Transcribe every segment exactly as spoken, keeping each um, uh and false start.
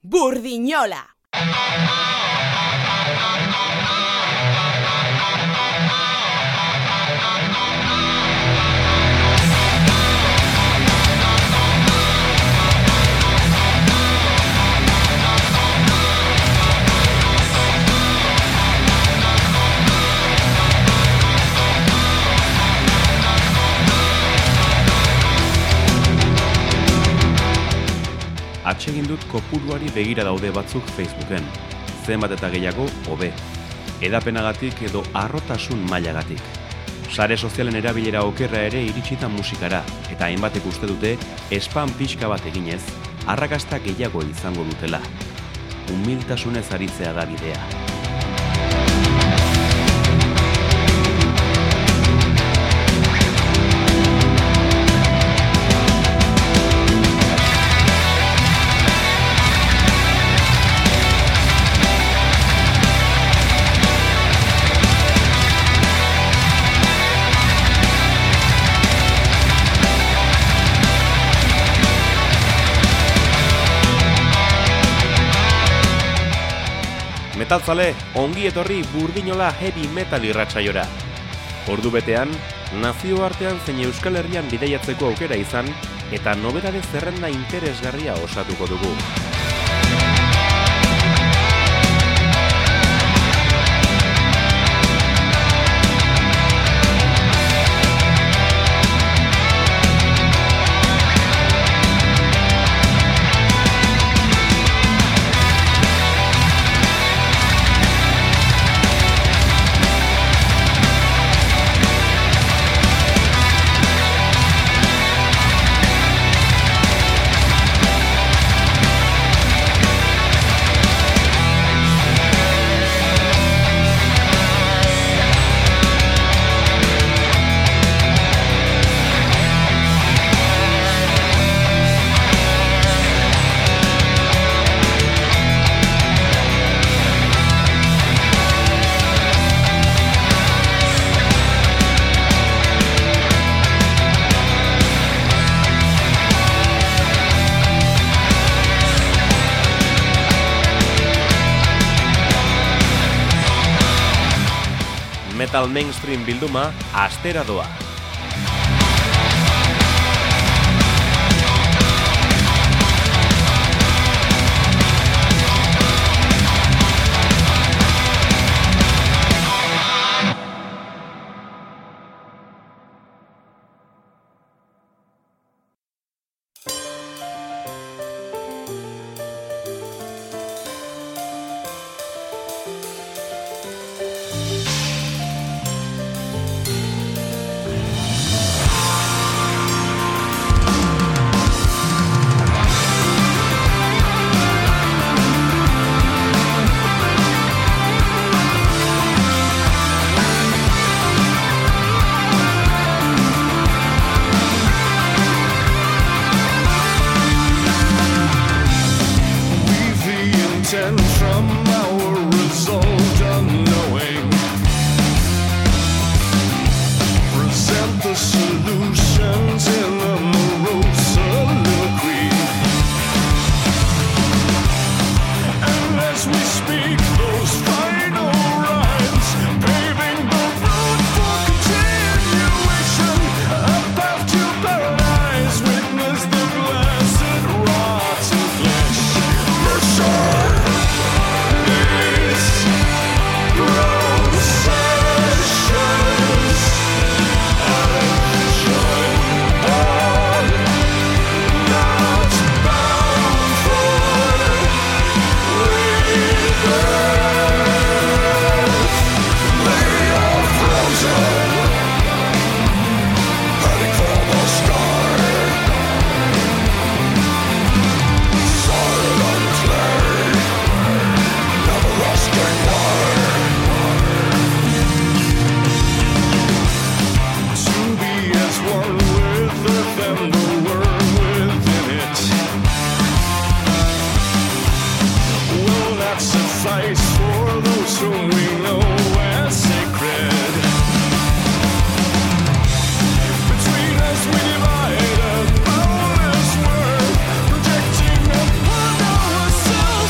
Burdinola. Atsegin dut kopuruari begira daude batzuk Facebooken. Zenbat eta gehiago, hobe. Edapenagatik edo harrotasun mailagatik. Sare sozialen erabilera okerra ere iritsita musikara, eta hainbatek uste dute spam pixka bat eginez, arrakasta gehiago izango dutela. Umiltasunez aritzea da bidea. Metalzale, ongi etorri Burdinola heavy metal irratsaiora. Ordu betean, nazioartean zein Euskal Herrian bidaiatzeko aukera izan, eta nobedade zerrenda interesgarria osatuko dugu. Metal mainstream bilduma astera doa. Projecting upon ourselves.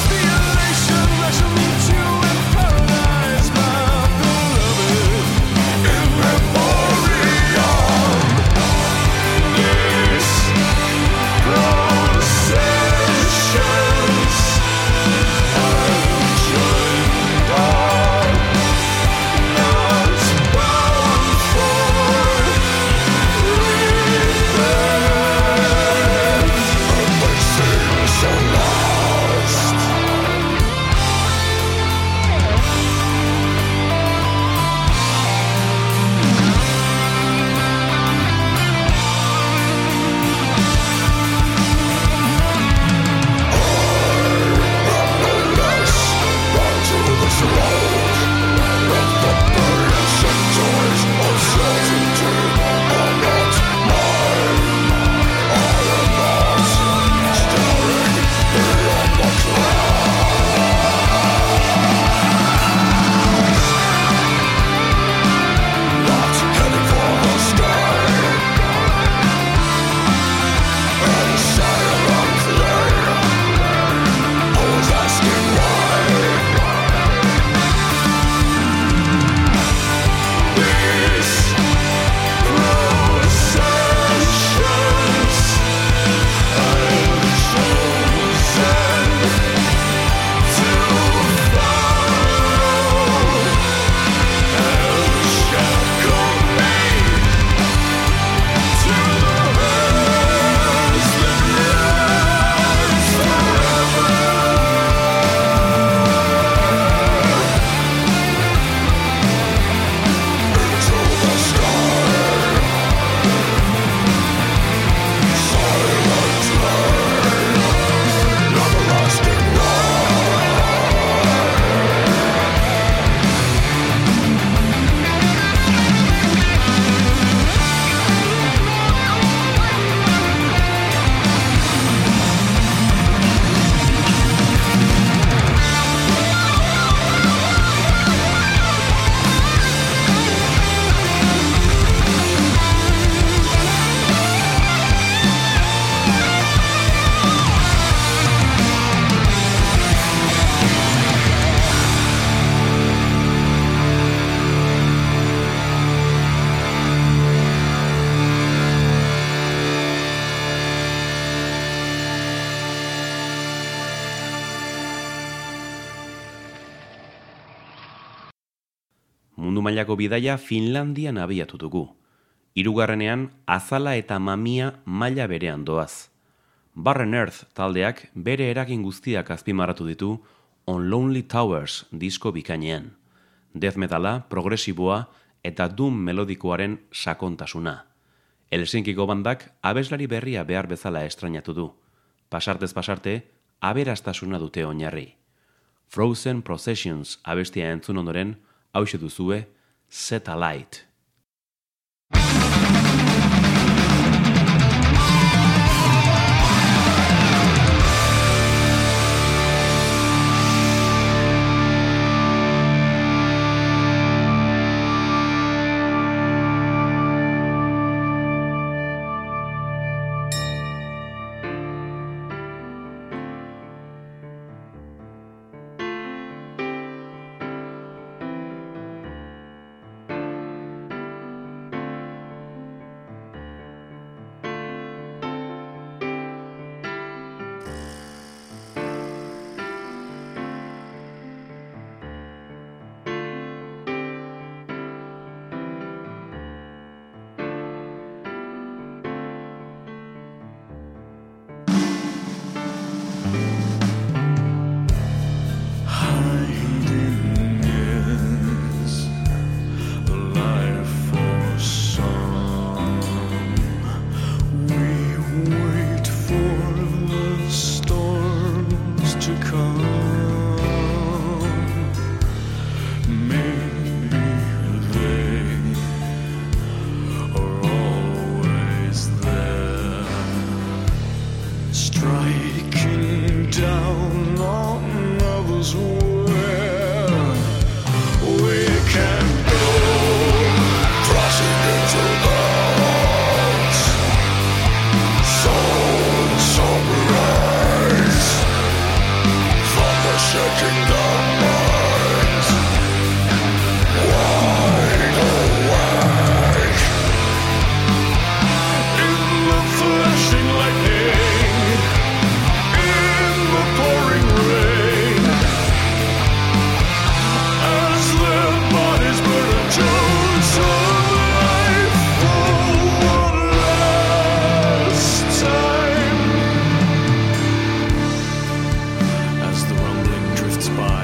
mundu mailako bidaia Finlandian abiatu dugu. Hirugarrenean Azala eta Mamia maila berean doaz. Barren Earth taldeak bere eragin guztiak azpimarratu ditu On Lonely Towers disko bikainean. Death metala, progresiboa eta doom melodikoaren sakontasuna. Helsinkiko bandak abeslari berria behar bezala estrainatu du. Pasartez pasarte, aberastasuna dute oinarri. Frozen Processions abestia entzun ondoren, hauxe duzue, Set Alight. Drifts by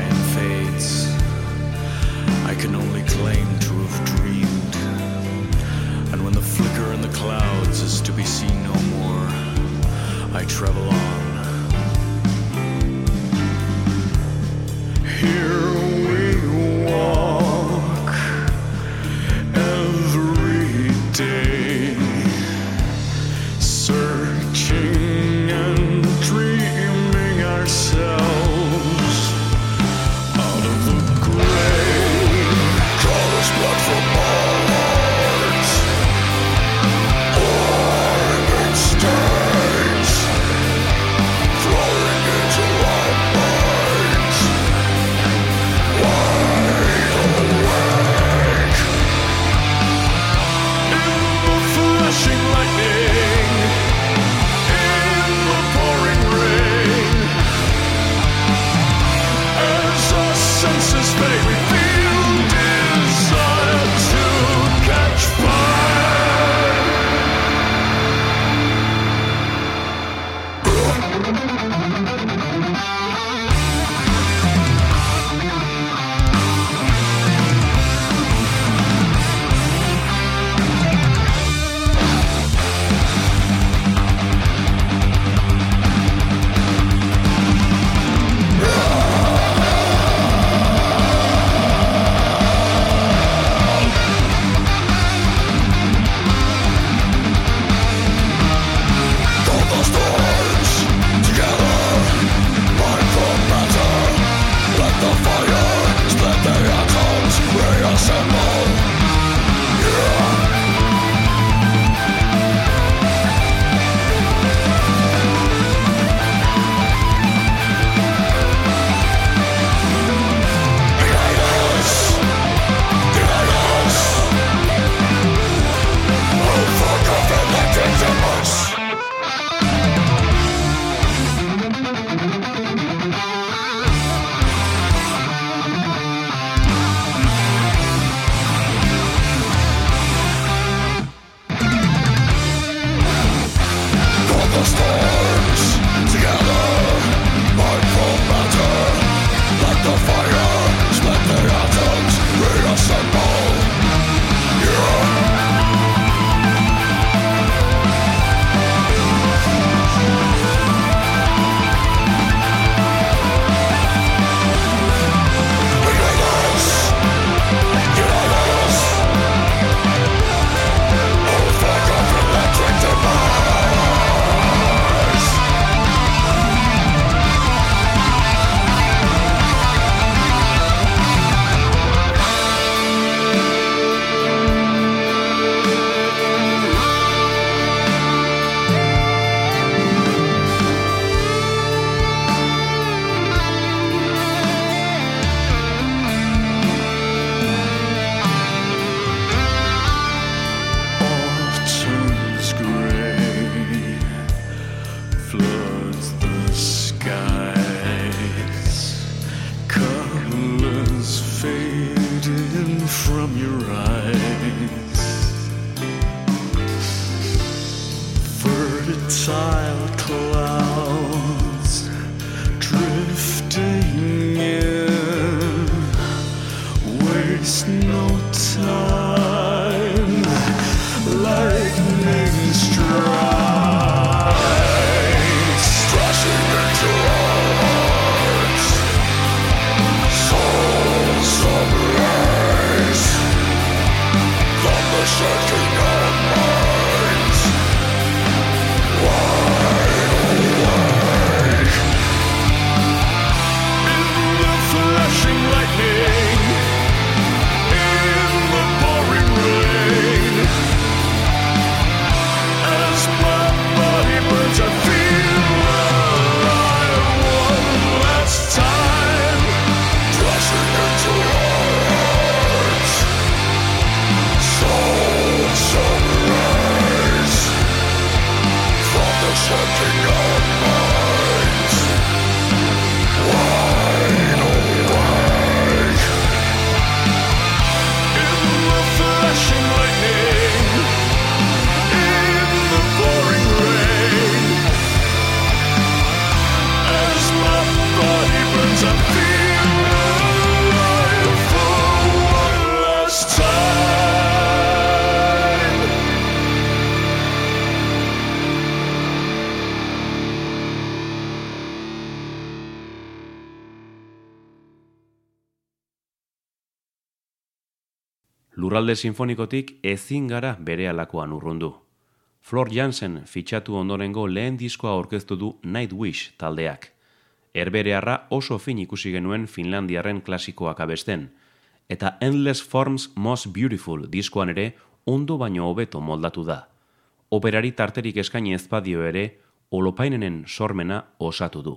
Lurralde sinfonikotik ezin gara berehalakoan urrundu. Floor Jansen fitxatu ondorengo lehen diskoa aurkeztu du Nightwish taldeak. Herbeherearra oso fin ikusi genuen Finlandiarren klasikoak abesten, eta Endless Forms Most Beautiful diskoan ere ondo baino hobeto moldatu da. Operari tarterik eskaini ez badio ere, Holopainenen sormena osatu du.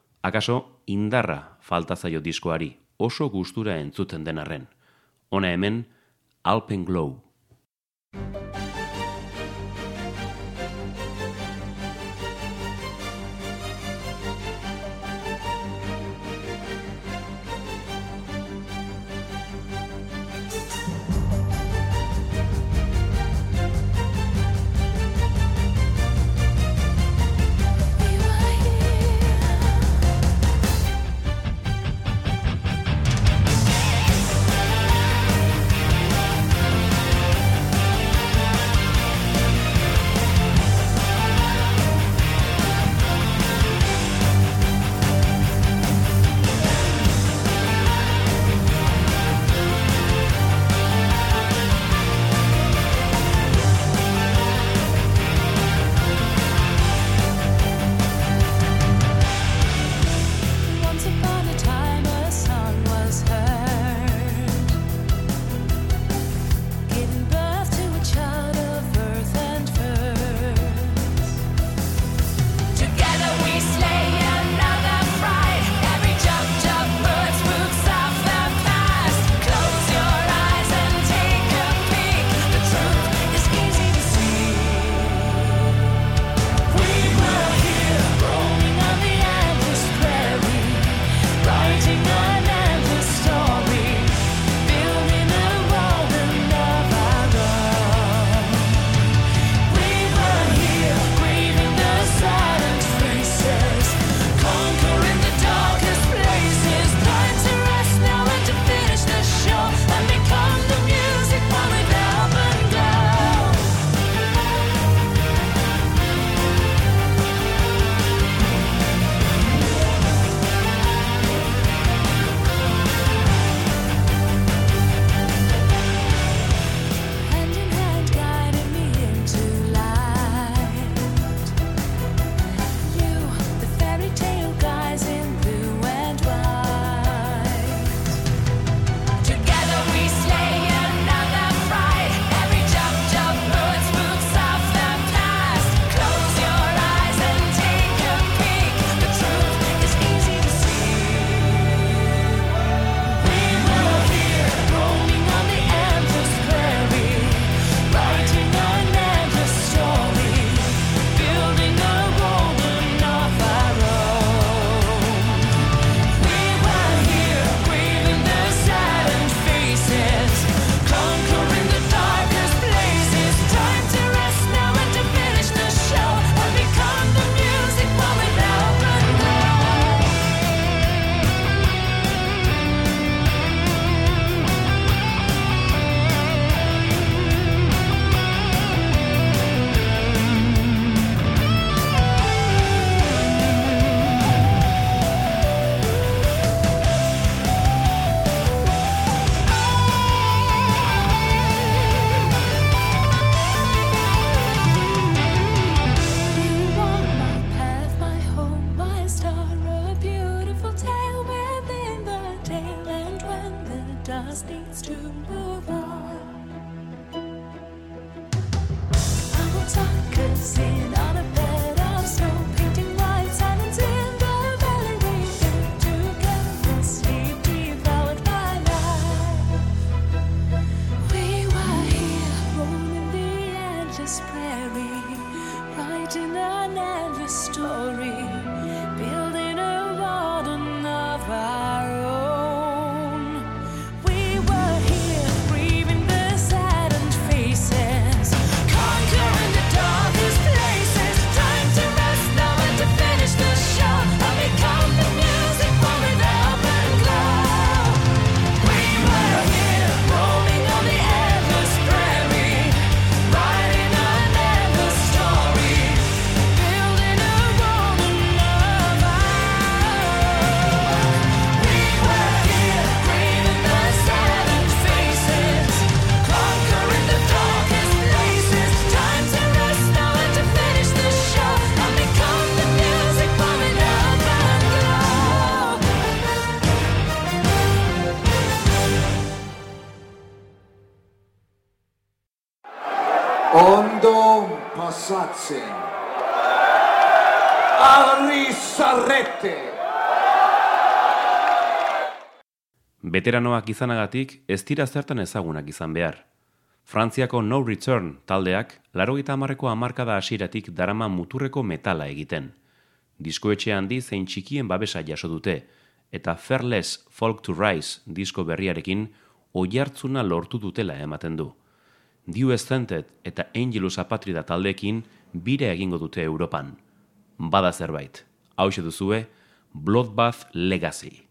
Akaso indarra falta zaio diskoari, oso gustura entzuten den arren. Hona hemen, Alpenglow. We were here, pasatzen. Arri zarrete! Veteranoak izanagatik ez dira zertan ezagunak izan behar. Frantziako No Return taldeak laurogeita hamarreko hamarkada hasieratik darama muturreko metala egiten. Diskoetxe handi zein txikien babesa jaso dute, eta Fearless Folk to Rise disko berriarekin oihartzuna lortu dutela ematen du. Dew Scented eta Angelus Apatrida taldeekin bire egingo dute Europan. Bada zerbait, hauxe duzue Bloodbath Legacy.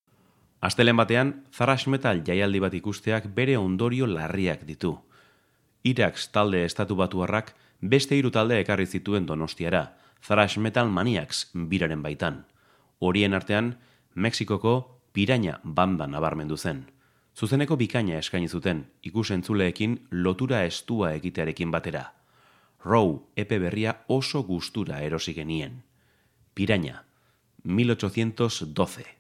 Astelehen batean, thrash metal jaialdi bat ikusteak bere ondorio larriak ditu. Irax talde estatu batuarrak beste hiru talde ekarri zituen Donostiara, Thrash Metal Maniacs biraren baitan. Horien artean, Mexikoko Piraña banda nabarmendu zen. Zuzeneko bikaina eskaini zuten, ikus-entzuleekin lotura estua egitearekin batera. Raw epe berria oso gustura erosi genien. Piraña, mil ochocientos doce.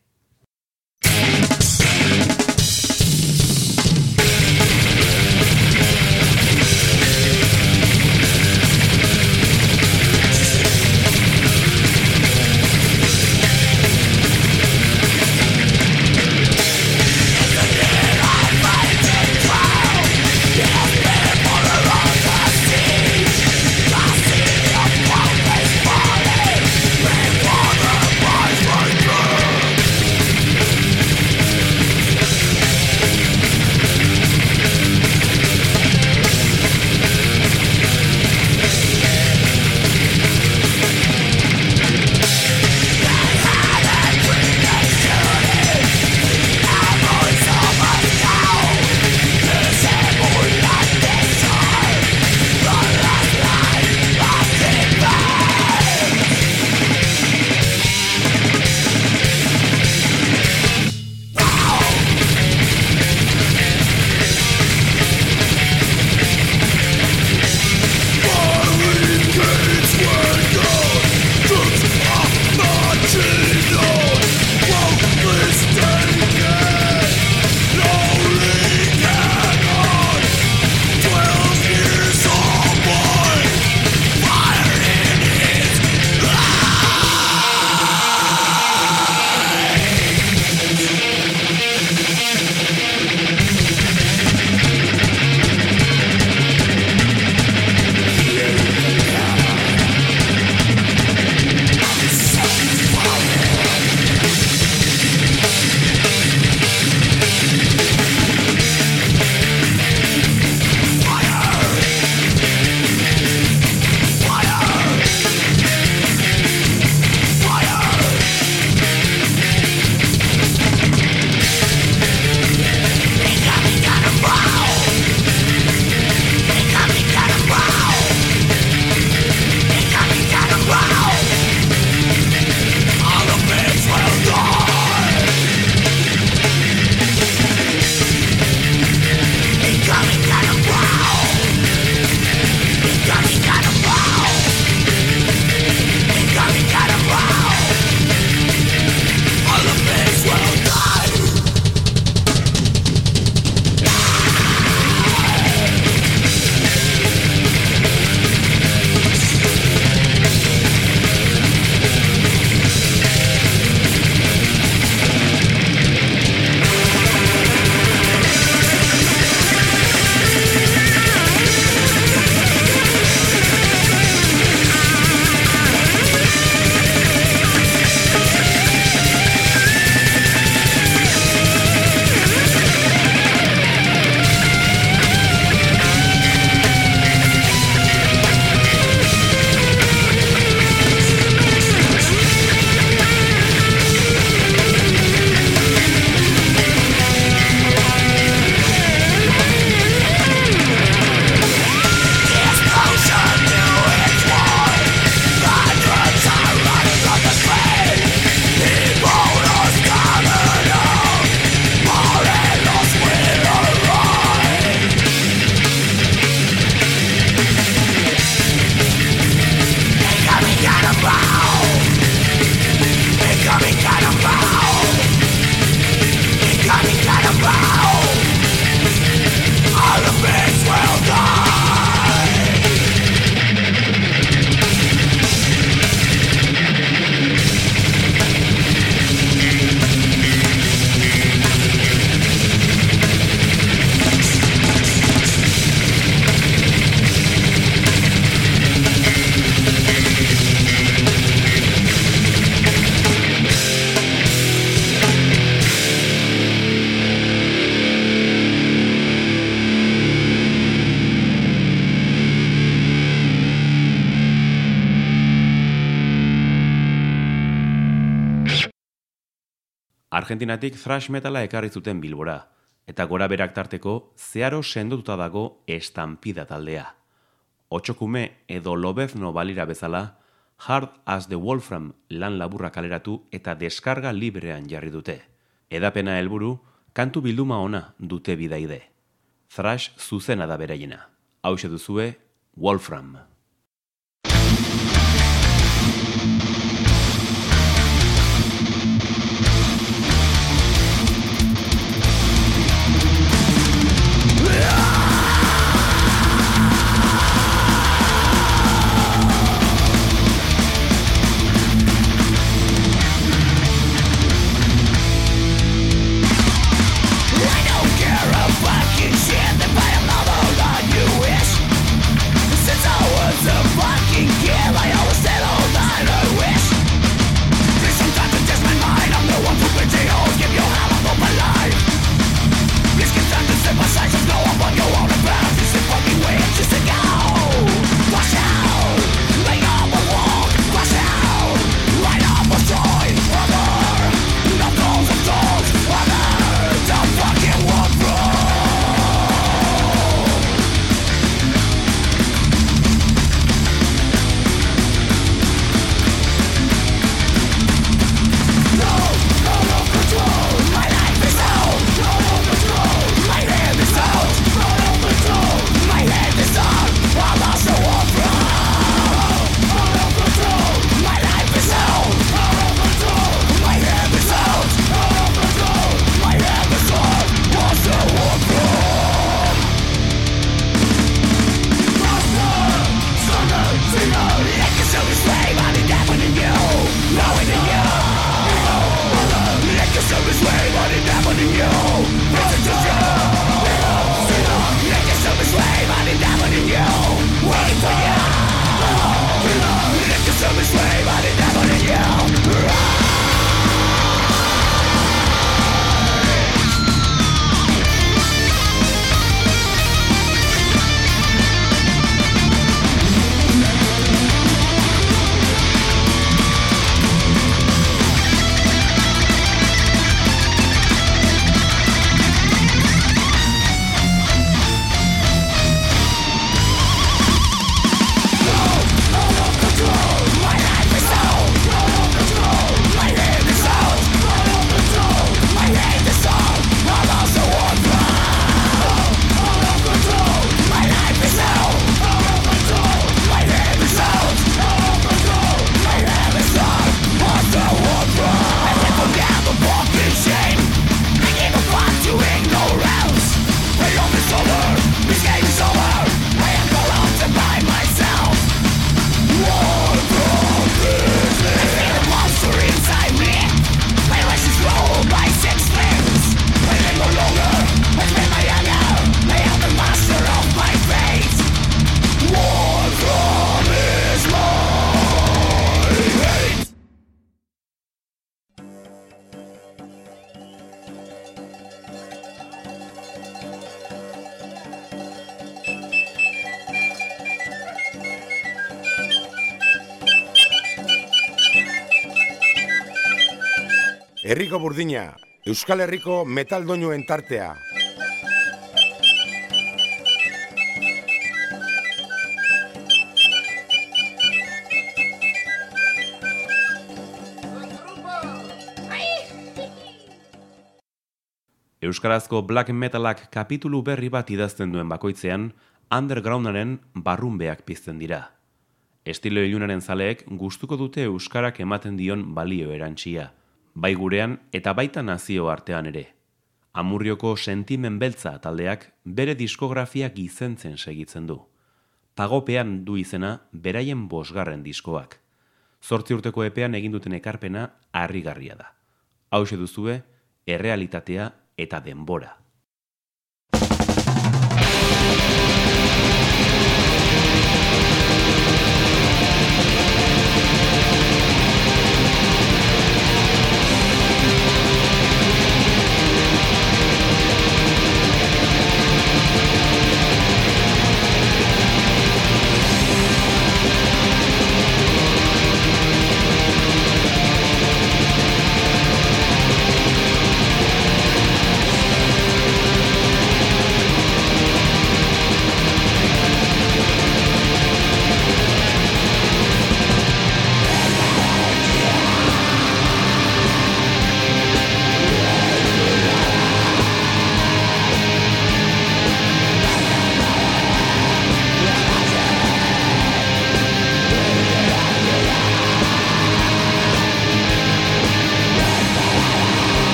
Argentinatik thrash metala ekarri zuten Bilbora, eta gora berak tarteko zeharo sendotuta dago Estampida taldea. Otsokume edo Lobezno balira bezala, Hard as the Wolfram lan laburra kaleratu eta deskarga librean jarri dute. Edapena helburu, kantu bilduma ona dute bidaide. Thrash zuzena da beraiena. Hauxe duzue, Wolfram. Herriko burdina, Euskal Herriko metal doinuen tartea. Euskarazko black metalak kapitulu berri bat idazten duen bakoitzean, undergroundaren barrunbeak pizten dira. Estilo ilunaren zaleek gustuko dute euskarak ematen dion balio erantsia, bai gurean eta baita nazio artean ere. Amurrioko Sentimen Beltza taldeak bere diskografia gizentzen segitzen du. Pagopean du izena beraien bosgarren diskoak. Zortzi urteko epean egin duten ekarpena harrigarria da. Hauxe duzue, errealitatea eta denbora.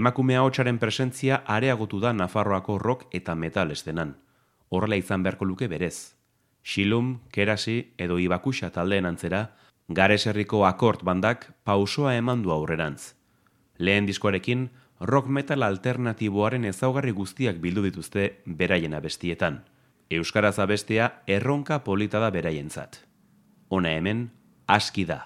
Emakume ahotsaren presentzia areagotu da Nafarroako rock eta metal estenan. Horrela izan beharko luke berez. Xilum, Kerasi edo Ibakuxa taldeen antzera, Gares herriko Akord bandak pausoa eman du aurrerantz. Lehen diskoarekin, rock metal alternatiboaren ezaugarri guztiak bildu dituzte beraien abestietan. Euskaraz abestea erronka polita da beraientzat. Hona hemen, aski da.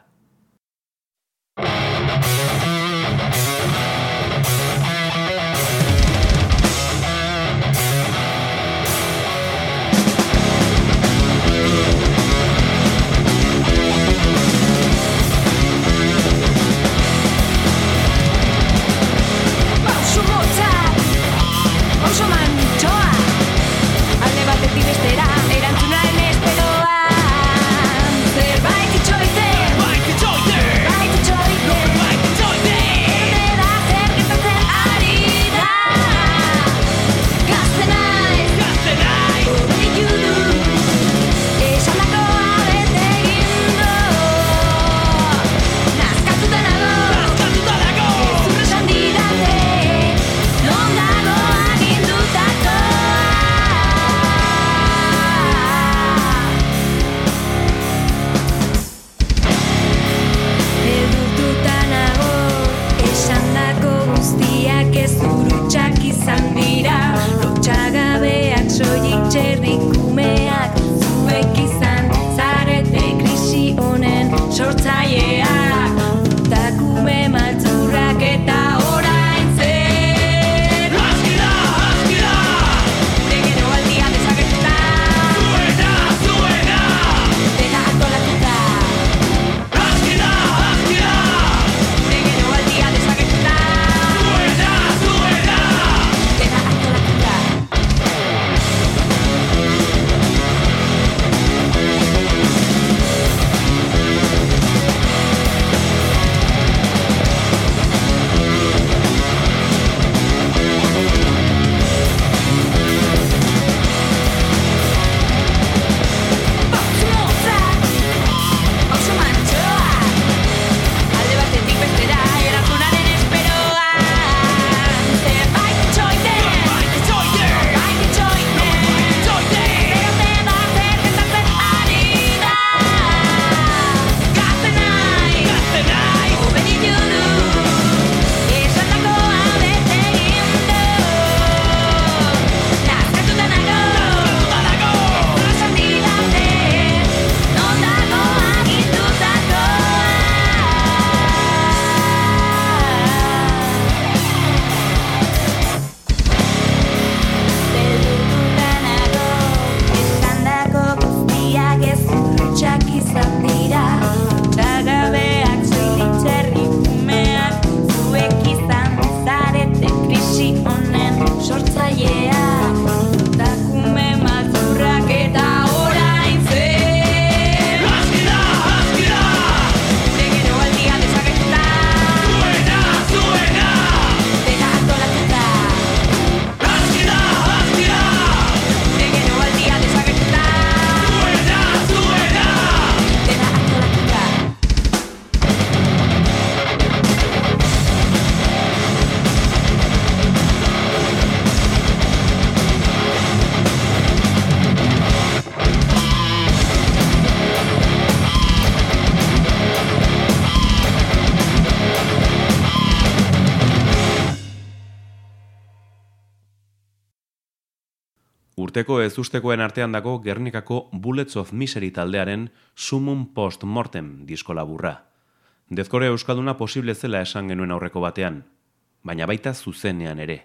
Urteko ezustekoen artean dago Gernikako Bullets of Misery taldearen Summum Post Mortem disko laburra. Dezkore euskalduna posible zela esan genuen aurreko batean, baina baita zuzenean ere.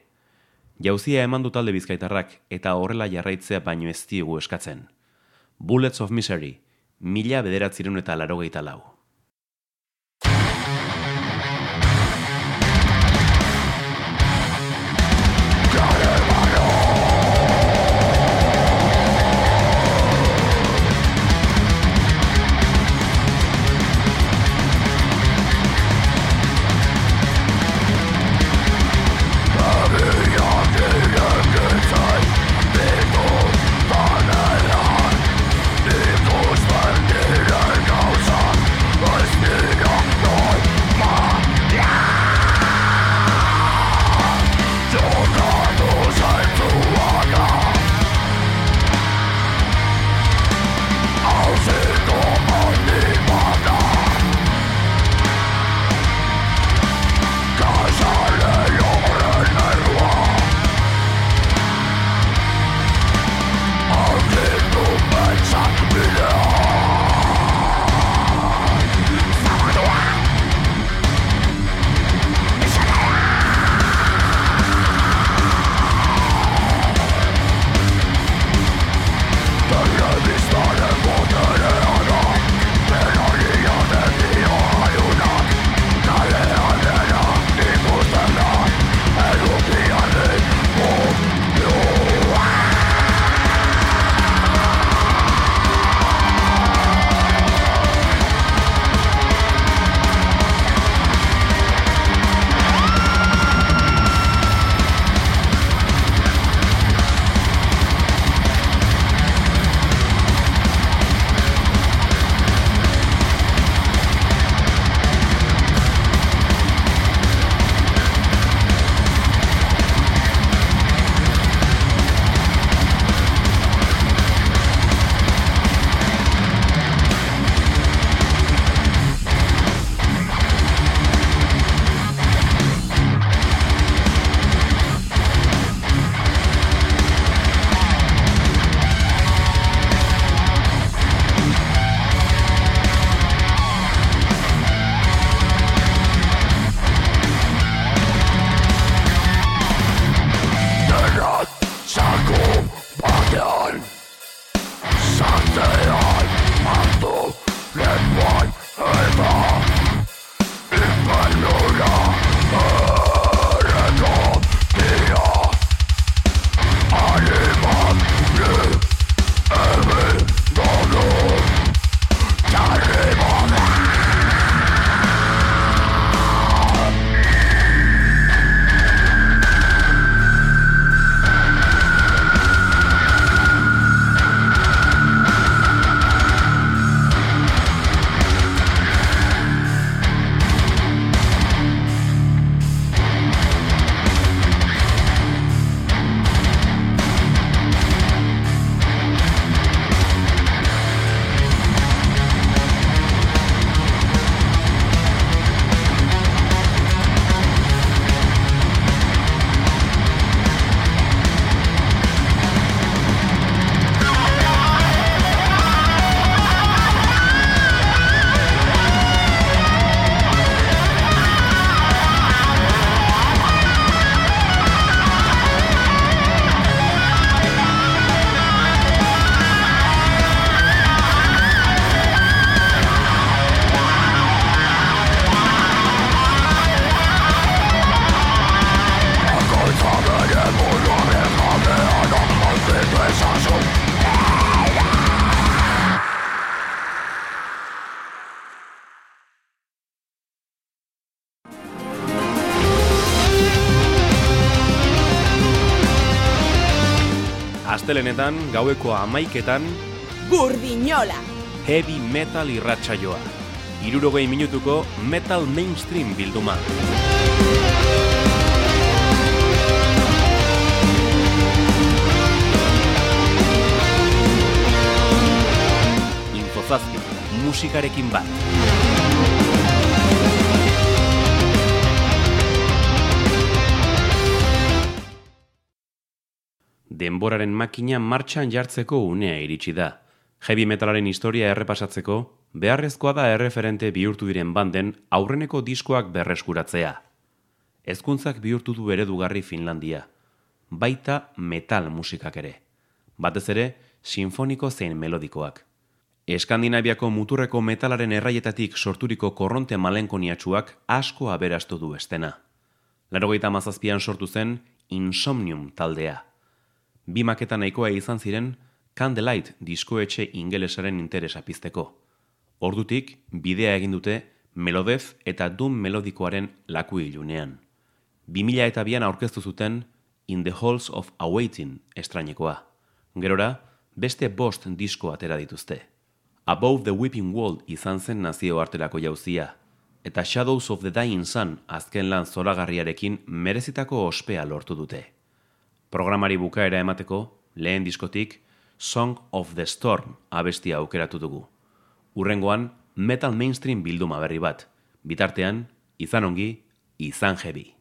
Jauzia eman du talde bizkaitarrak eta horrela jarraitzea baino ez diegu eskatzen. Bullets of Misery, mila bederatzireun eta laurogeita lau. Gauza astelenetan, gaueko hamaiketan, Burdinola! Heavy Metal irratsaioa. Hirurogei minutuko Metal Mainstream bilduma. Infozazpi, musikarekin bat. Denboraren makina martxan jartzeko unea iritsi da. Heavy metalaren historia errepasatzeko, beharrezkoa da erreferente bihurtu diren banden aurreneko diskoak berreskuratzea. Hezkuntzak bihurtu du eredugarri Finlandia. Baita metal musikak ere. Batez ere, sinfoniko zein melodikoak. Eskandinaviako muturreko metalaren erraietatik sorturiko korronte malenkoniatsuak asko aberastu du estena. Laurogeita hamazazpian sortu zen Insomnium taldea. Bi maketa nahikoa izan ziren Candlelight diskoetxe ingelesaren interesa pizteko. Ordutik, bidea egin dute melodez eta doom melodikoaren laku ilunean. bi mila eta bian aurkeztu zuten In the Halls of Awaiting estrainekoa. Gerora, beste bost disko atera dituzte. Above the Weeping Wall izan zen nazioarterako jauzia, eta Shadows of the Dying Sun azken lan zoragarriarekin merezitako ospea lortu dute. Programari bukaera emateko, lehen diskotik, Song of the Storm abestia aukeratu dugu. Hurrengoan, Metal Mainstream bilduma berri bat. Bitartean, izan ongi, izan heavy.